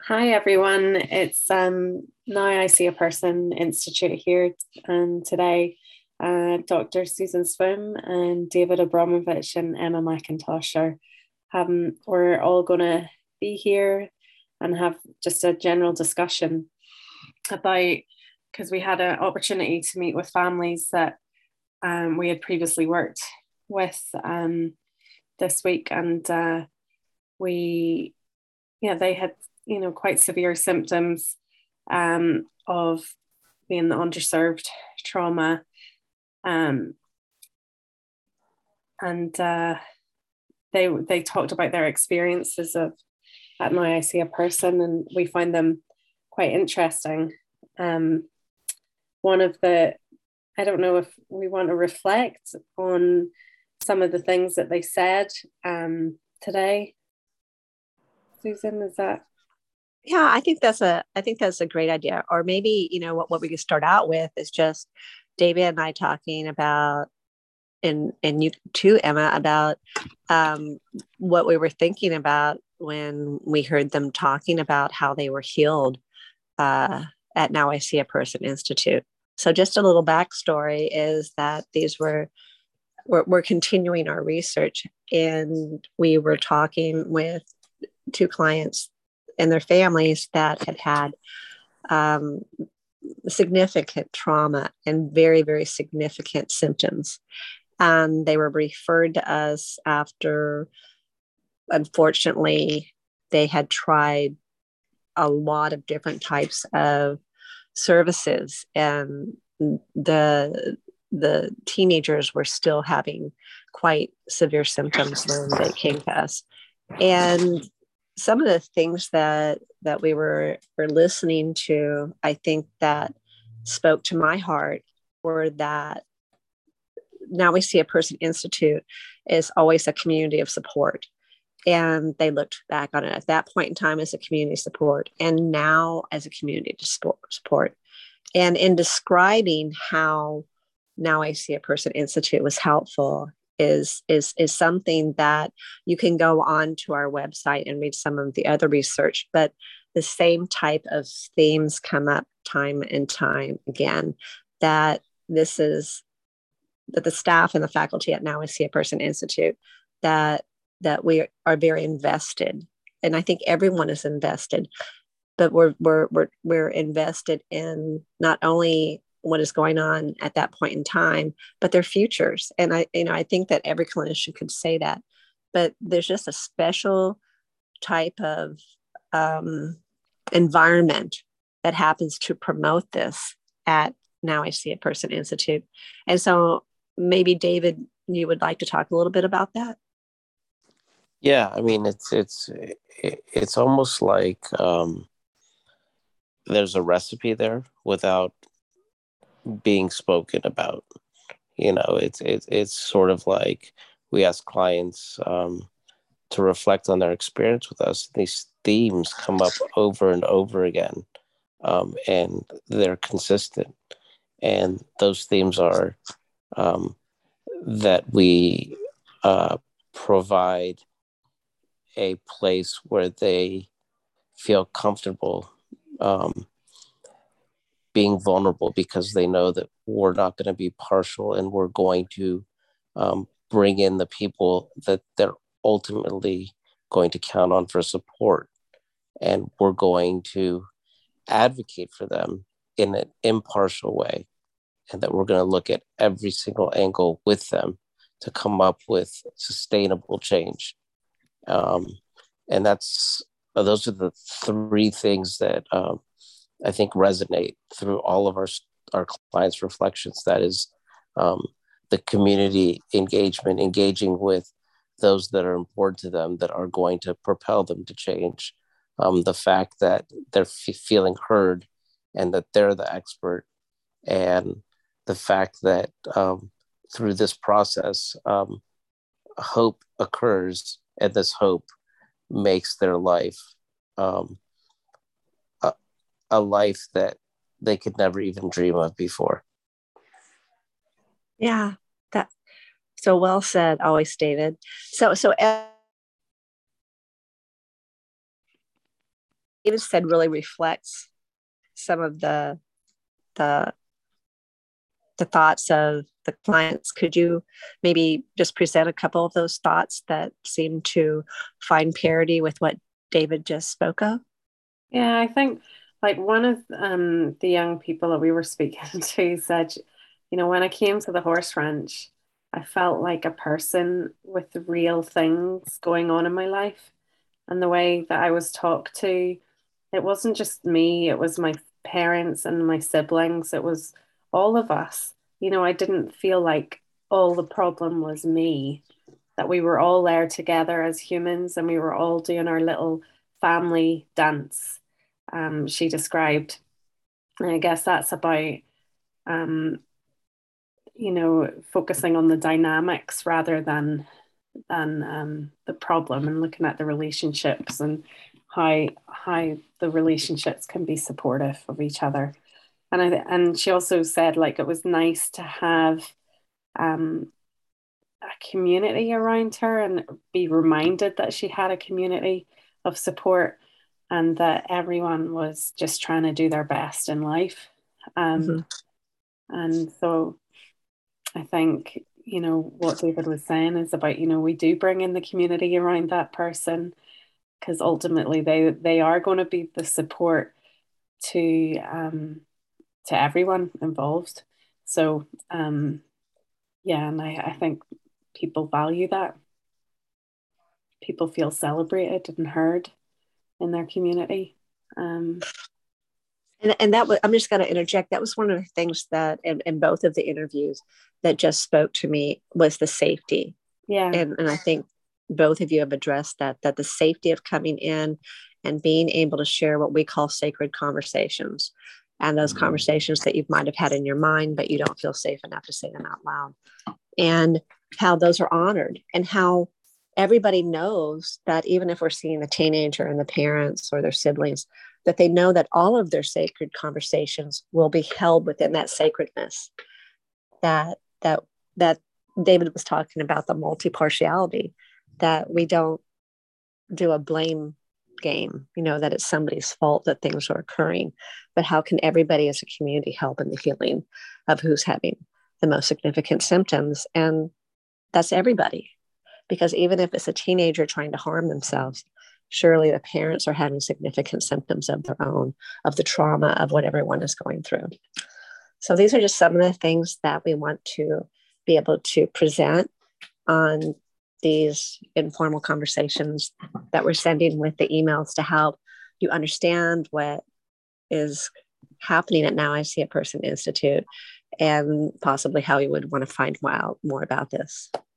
Hi everyone, it's Now I See a Person Institute here, and today Dr. Susan Swim and David Abramovich and Emma McIntosh we're all going to be here and have just a general discussion about, because we had an opportunity to meet with families that we had previously worked with this week, and we they had quite severe symptoms of being the underserved trauma, and they talked about their experiences of at Now I See a Person, and we find them quite interesting. One of the I don't know if we want to reflect on some of the things that they said today. Susan, is that? Yeah, I think that's a great idea. Or maybe, what we could start out with is just David and I talking about, and you too, Emma, about what we were thinking about when we heard them talking about how they were healed at Now I See a Person Institute. So just a little backstory is that we're continuing our research, and we were talking with two clients and their families that had um, significant trauma and very, very significant symptoms. And they were referred to us after, unfortunately, they had tried a lot of different types of services, and the teenagers were still having quite severe symptoms when they came to us. And some of the things that were listening to, I think that spoke to my heart, were that Now We See a Person Institute is always a community of support. And they looked back on it at that point in time as a community support, and now as a community support. And in describing how Now I See a Person Institute was helpful is something that you can go on to our website and read some of the other research, but the same type of themes come up time and time again, that this is that the staff and the faculty at Now I See a Person Institute, that we are very invested. And I think everyone is invested, but we're invested in not only what is going on at that point in time, but their futures. And I think that every clinician could say that, but there's just a special type of environment that happens to promote this at Now I See a Person Institute. And so maybe David, you would like to talk a little bit about that? Yeah, I mean it's almost like there's a recipe there without being spoken about. It's sort of like we ask clients to reflect on their experience with us. These themes come up over and over again, and they're consistent. And those themes are that we provide a place where they feel comfortable being vulnerable, because they know that we're not going to be partial, and we're going to bring in the people that they're ultimately going to count on for support. And we're going to advocate for them in an impartial way, and that we're going to look at every single angle with them to come up with sustainable change. And those are the three things that I think resonate through all of our clients' reflections. That is the community engagement, engaging with those that are important to them, that are going to propel them to change. The fact that they're feeling heard, and that they're the expert, and the fact that through this process, hope occurs, and this hope makes their life a life that they could never even dream of before. Yeah, that so well said, always David. So David said really reflects some of the thoughts of the clients. Could you maybe just present a couple of those thoughts that seem to find parity with what David just spoke of? Yeah, I think like one of the young people that we were speaking to said, when I came to the horse ranch, I felt like a person with real things going on in my life. And the way that I was talked to, it wasn't just me, it was my parents and my siblings, it was all of us. I didn't feel like all the problem was me, that we were all there together as humans and we were all doing our little family dance, she described. And I guess that's about, um, focusing on the dynamics rather than the problem, and looking at the relationships and how the relationships can be supportive of each other. And she also said like it was nice to have a community around her and be reminded that she had a community of support and that everyone was just trying to do their best in life. Mm-hmm. And so I think, what David was saying is about, we do bring in the community around that person because ultimately they are going to be the support to everyone involved. So yeah, and I think people value that. People feel celebrated and heard in their community. And that was, I'm just going to interject. That was one of the things that in both of the interviews that just spoke to me was the safety. Yeah. And I think both of you have addressed that the safety of coming in and being able to share what we call sacred conversations, and those conversations that you might have had in your mind, but you don't feel safe enough to say them out loud, and how those are honored, and how everybody knows that even if we're seeing the teenager and the parents or their siblings, that they know that all of their sacred conversations will be held within that sacredness, that David was talking about, the multi-partiality, that we don't do a blame game, that it's somebody's fault that things are occurring, but how can everybody as a community help in the healing of who's having the most significant symptoms? And that's everybody, because even if it's a teenager trying to harm themselves, surely the parents are having significant symptoms of their own, of the trauma of what everyone is going through. So these are just some of the things that we want to be able to present on these informal conversations that we're sending with the emails to help you understand what is happening at Now I See a Person Institute, and possibly how you would want to find out more about this.